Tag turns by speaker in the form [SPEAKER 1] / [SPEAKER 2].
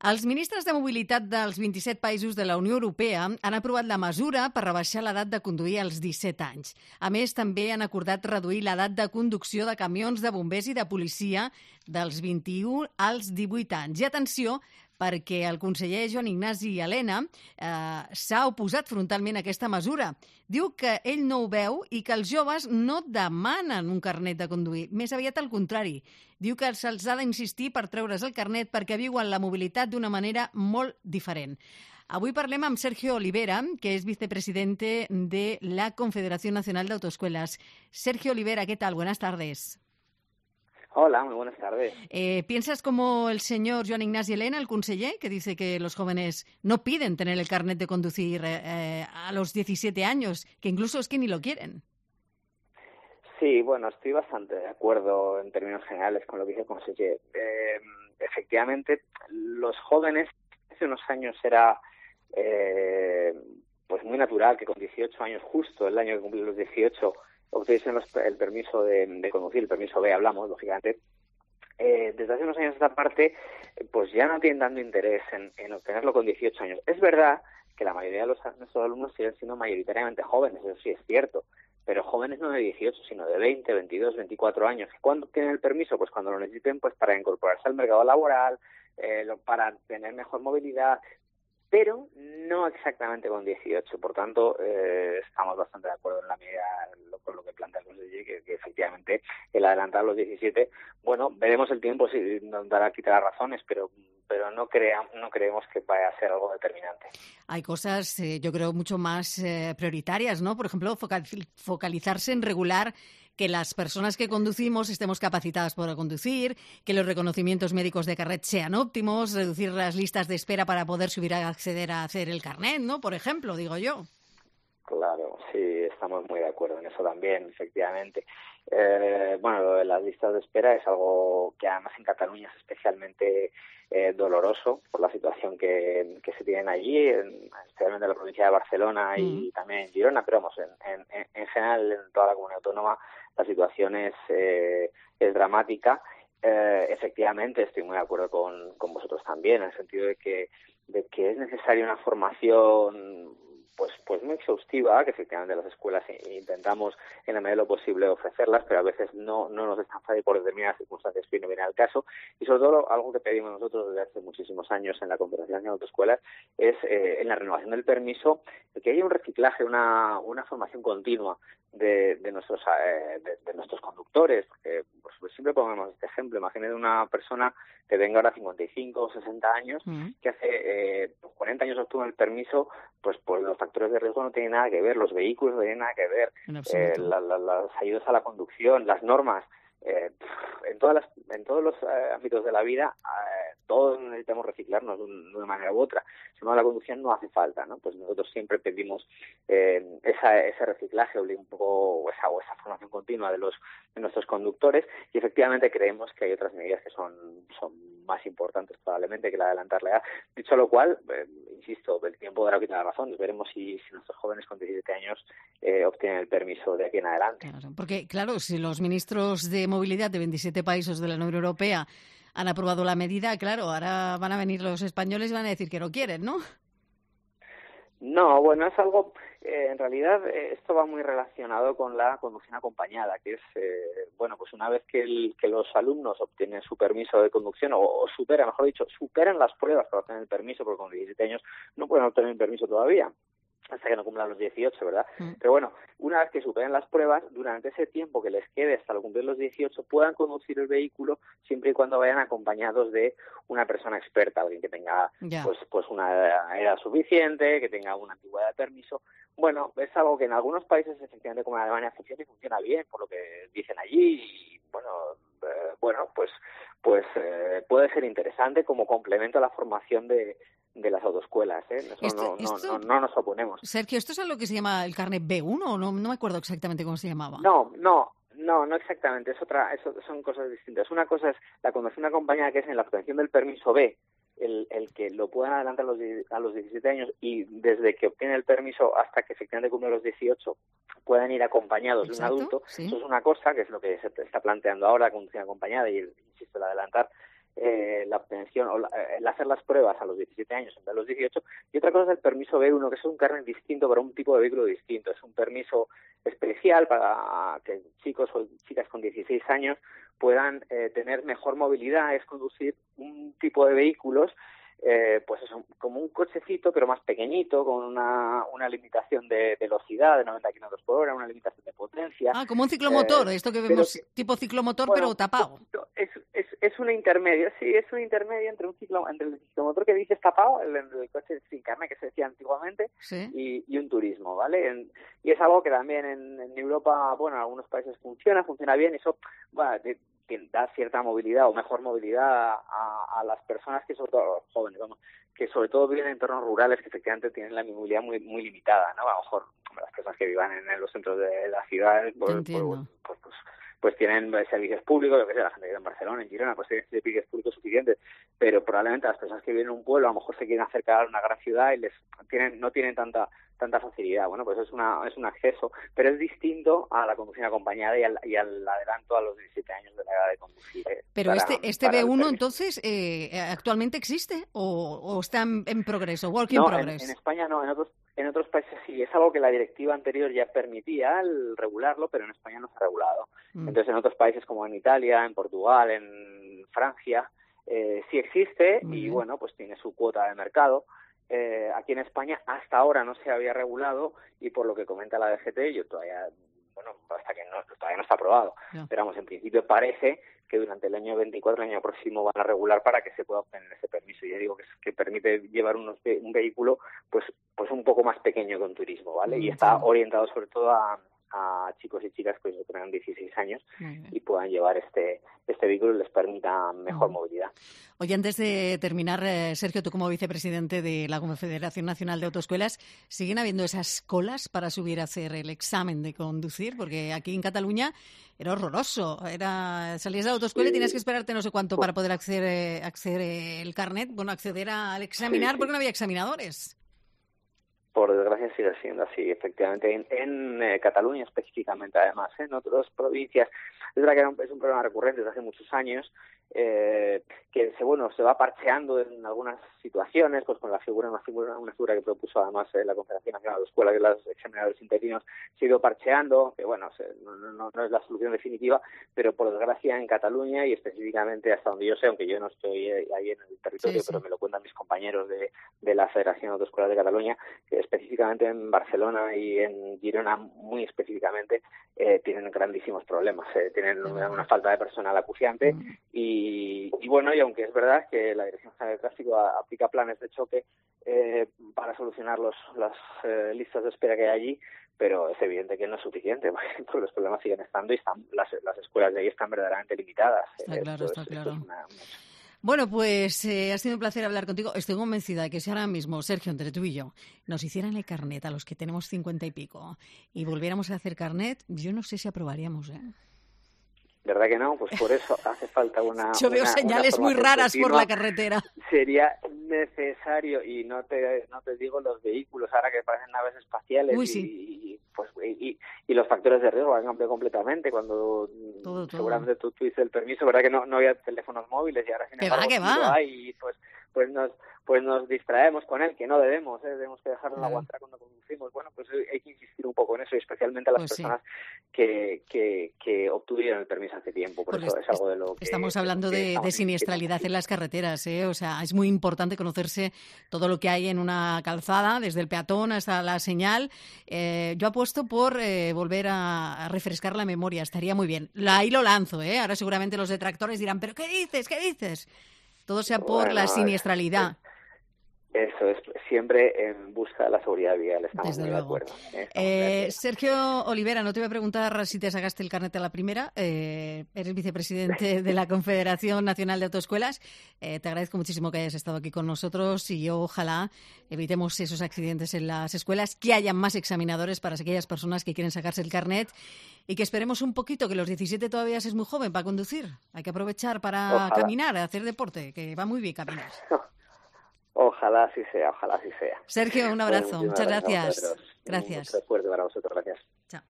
[SPEAKER 1] Els ministres de mobilitat dels 27 països de la Unió Europea han aprovat la mesura per rebaixar l'edat de conduir als 17 anys. A més, també han acordat reduir l'edat de conducció de camions de bombers i de policia dels 21 als 18 anys. I atenció, perquè el conseller Joan Ignasi Elena s'ha oposat frontalment a aquesta mesura. Diu que ell no ho veu i que els joves no demanen un carnet de conduir. Més aviat al contrari. Diu que se'ls ha d'insistir per treure's el carnet perquè viuen la mobilitat d'una manera molt diferent. Avui parlem amb Sergio Olivera, que és vicepresidente de la Confederación Nacional de Autoescuelas. Sergio Olivera, ¿qué tal? Buenas tardes.
[SPEAKER 2] Hola, muy buenas tardes.
[SPEAKER 1] ¿Piensas como el señor Joan Ignasi Elena, el conseller, que dice que los jóvenes no piden tener el carnet de conducir a los 17 años, que incluso es que ni lo quieren?
[SPEAKER 2] Sí, bueno, estoy bastante de acuerdo en términos generales con lo que dice el conseller. Efectivamente, los jóvenes, hace unos años era pues muy natural que con 18 años, justo el año que cumplí los 18, obtuviesen el permiso de conducir, el permiso B, hablamos, lógicamente. Desde hace unos años esta parte, pues ya no tienen tanto interés en obtenerlo con 18 años. Es verdad que la mayoría de nuestros alumnos siguen siendo mayoritariamente jóvenes, eso sí es cierto, pero jóvenes no de 18, sino de 20, 22, 24 años. ¿Cuándo tienen el permiso? Pues cuando lo necesiten, pues para incorporarse al mercado laboral, para tener mejor movilidad, pero no exactamente con 18. Por tanto, estamos bastante de acuerdo en la medida con lo que plantea el conseller, que efectivamente el adelantar los 17, bueno, veremos el tiempo si nos dará quitar razones, pero no creemos que vaya a ser algo determinante.
[SPEAKER 1] Hay cosas, yo creo, mucho más prioritarias, ¿no? Por ejemplo, focalizarse en regular que las personas que conducimos estemos capacitadas para conducir, que los reconocimientos médicos de carnet sean óptimos, reducir las listas de espera para poder subir a acceder a hacer el carnet, ¿no? Por ejemplo, digo yo.
[SPEAKER 2] Claro, sí, estamos muy de acuerdo en eso también, efectivamente. Bueno, lo de las listas de espera es algo que además en Cataluña es especialmente doloroso por la situación que se tienen allí, especialmente en la provincia de Barcelona y también en Girona, pero vamos, en general en toda la comunidad autónoma la situación es dramática. Efectivamente, estoy muy de acuerdo con vosotros también, en el sentido de que es necesaria una formación pues muy exhaustiva, que efectivamente las escuelas intentamos en la medida de lo posible ofrecerlas, pero a veces no nos es tan fácil por determinadas circunstancias que no viene al caso. Y sobre todo algo que pedimos nosotros desde hace muchísimos años en la Confederación de Autoescuelas es en la renovación del permiso que haya un reciclaje, una formación continua de nuestros conductores, porque pues siempre ponemos este ejemplo. Imagínate una persona que tenga ahora 55 o 60 años, que hace 40 años obtuvo el permiso, pues los factores de riesgo no tienen nada que ver, los vehículos no tienen nada que ver, las ayudas a la conducción, las normas, en todos los ámbitos de la vida, todos necesitamos reciclarnos de una manera u otra. Si no, la conducción no hace falta, ¿no? Pues nosotros siempre pedimos ese reciclaje un poco, esa formación continua de nuestros conductores, y efectivamente creemos que hay otras medidas que son más importantes probablemente que la de adelantar la edad. Dicho lo cual, insisto, el tiempo dará quitar la razón. Veremos si nuestros jóvenes con 17 años obtienen el permiso de aquí en adelante.
[SPEAKER 1] Claro, porque, claro, si los ministros de movilidad de 27 países de la Unión Europea han aprobado la medida, claro, ahora van a venir los españoles y van a decir que no quieren, ¿no?
[SPEAKER 2] No, bueno, es algo, en realidad esto va muy relacionado con la conducción acompañada, que es, bueno, pues una vez que los alumnos obtienen su permiso de conducción o superan las pruebas para obtener el permiso, porque con 17 años no pueden obtener el permiso todavía, hasta que no cumplan los 18, ¿verdad? Pero bueno, una vez que superen las pruebas, durante ese tiempo que les quede hasta cumplir los 18, puedan conducir el vehículo siempre y cuando vayan acompañados de una persona experta, alguien que tenga pues una edad suficiente, que tenga una antigüedad de permiso. Bueno, es algo que en algunos países, efectivamente, como en Alemania, funciona y funciona bien, por lo que dicen allí, y bueno, pues puede ser interesante como complemento a la formación de las autoescuelas, ¿eh? No nos oponemos.
[SPEAKER 1] Sergio, ¿esto es algo que se llama el carnet B1 o no me acuerdo exactamente cómo se llamaba?
[SPEAKER 2] No exactamente, son cosas distintas. Una cosa es la conducción acompañada, que es en la obtención del permiso B, el que lo puedan adelantar a los 17 años y desde que obtienen el permiso hasta que efectivamente cumplen los 18 puedan ir acompañados de un adulto. Sí. Eso es una cosa, que es lo que se está planteando ahora, la conducción acompañada y insisto, el adelantar la obtención o el hacer las pruebas a los 17 años en vez de los 18, y otra cosa es el permiso B1, que es un carnet distinto para un tipo de vehículo distinto. Es un permiso especial para que chicos o chicas con 16 años puedan tener mejor movilidad, es conducir un tipo de vehículos pues eso, como un cochecito pero más pequeñito, con una limitación de velocidad de 90 kilómetros por hora, una limitación de potencia.
[SPEAKER 1] Como un ciclomotor, esto que vemos tipo ciclomotor, bueno, pero tapado.
[SPEAKER 2] Es un intermedio, sí, es un intermedio entre el ciclomotor que dices tapado, el coche sin carnet que se decía antiguamente,
[SPEAKER 1] ¿sí?
[SPEAKER 2] y un turismo, ¿vale? Y es algo que también en Europa, bueno, en algunos países funciona bien, y eso que da cierta movilidad o mejor movilidad a las personas, que sobre todo a los jóvenes, que sobre todo viven en entornos rurales, que efectivamente tienen la movilidad muy limitada, ¿no? A lo mejor las personas que vivan en los centros de las ciudades pues tienen servicios públicos, yo que sé, la gente que vive en Barcelona, en Girona, pues tienen servicios públicos suficientes, pero probablemente las personas que viven en un pueblo a lo mejor se quieren acercar a una gran ciudad y no tienen tanta facilidad. Bueno, pues es un acceso, pero es distinto a la conducción acompañada y al adelanto a los 17 años de la edad de conducir.
[SPEAKER 1] Pero este B1 entonces actualmente existe o está en progreso, work in progress.
[SPEAKER 2] En España no, en otros países sí, es algo que la directiva anterior ya permitía el regularlo, pero en España no se ha regulado. Entonces en otros países como en Italia, en Portugal, en Francia, sí existe y bueno, pues tiene su cuota de mercado. Aquí en España hasta ahora no se había regulado y por lo que comenta la DGT, yo todavía, todavía no está aprobado, pero vamos, en principio parece que durante el año 24, el año próximo, van a regular para que se pueda obtener ese permiso. Ya digo que permite llevar un vehículo pues un poco más pequeño que un turismo, ¿vale? Y está orientado sobre todo a chicos y chicas que tengan 16 años y puedan llevar este vehículo y les permita mejor movilidad.
[SPEAKER 1] Oye, antes de terminar, Sergio, tú como vicepresidente de la Confederación Nacional de Autoescuelas, ¿siguen habiendo esas colas para subir a hacer el examen de conducir? Porque aquí en Cataluña era horroroso. Salías de la autoescuela y tenías que esperarte no sé cuánto para poder acceder el carnet, acceder al examinar, porque no había examinadores.
[SPEAKER 2] Por desgracia sigue siendo así, efectivamente. En Cataluña específicamente, además, en otras provincias, es verdad que es un problema recurrente desde hace muchos años, que se va parcheando en algunas situaciones, pues con una figura que propuso además la Confederación Nacional de Escuelas, que los examinadores interinos, se ha ido parcheando, que bueno, no es la solución definitiva, pero por desgracia en Cataluña y específicamente hasta donde yo sé, aunque yo no estoy ahí en el territorio, pero me lo cuentan mis compañeros de la Federación de Autoescuelas de Cataluña, que específicamente en Barcelona y en Girona muy específicamente tienen grandísimos problemas, tienen una falta de personal acuciante y bueno, y aunque es verdad que la Dirección General de Tráfico aplica planes de choque para solucionar las listas de espera que hay allí, pero es evidente que no es suficiente porque los problemas siguen estando y las escuelas de ahí están verdaderamente limitadas.
[SPEAKER 1] Está claro. Bueno, pues ha sido un placer hablar contigo. Estoy convencida de que si ahora mismo, Sergio, entre tú y yo, nos hicieran el carnet a los que tenemos 50 y pico y volviéramos a hacer carnet, yo no sé si aprobaríamos,
[SPEAKER 2] ¿Verdad que no? Pues por eso hace falta
[SPEAKER 1] Yo veo señales muy raras por la carretera.
[SPEAKER 2] Sería necesario, y no te digo los vehículos ahora que parecen naves espaciales.
[SPEAKER 1] Uy, sí.
[SPEAKER 2] Y los factores de riesgo han cambiado completamente cuando
[SPEAKER 1] todo.
[SPEAKER 2] Seguramente tú tuviste el permiso, ¿verdad que no había teléfonos móviles y ahora sin embargo
[SPEAKER 1] lo
[SPEAKER 2] hay y pues nos distraemos con él, que no debemos que dejarlo en la guantera cuando conducimos. Bueno, pues hay que insistir un poco en eso, y especialmente a las personas que obtuvieron el permiso hace tiempo. Por eso es algo de lo que
[SPEAKER 1] estamos hablando de siniestralidad en las carreteras, O sea, es muy importante conocerse todo lo que hay en una calzada, desde el peatón hasta la señal. Yo apuesto por volver a refrescar la memoria, estaría muy bien. Ahí lo lanzo, Ahora seguramente los detractores dirán, ¿pero qué dices? Todo sea por la siniestralidad.
[SPEAKER 2] Eso es, siempre en busca de la seguridad vial, estamos muy de acuerdo.
[SPEAKER 1] Sergio Olivera, no te voy a preguntar si te sacaste el carnet a la primera, eres vicepresidente de la Confederación Nacional de Autoescuelas, te agradezco muchísimo que hayas estado aquí con nosotros y ojalá evitemos esos accidentes en las escuelas, que haya más examinadores para aquellas personas que quieren sacarse el carnet y que esperemos un poquito, que los 17 todavía es muy joven para conducir, hay que aprovechar para caminar, hacer deporte, que va muy bien caminar.
[SPEAKER 2] Ojalá así sea.
[SPEAKER 1] Sergio, un abrazo. Muchas gracias. Gracias.
[SPEAKER 2] Mucho fuerte para vosotros. Gracias.
[SPEAKER 1] Chao.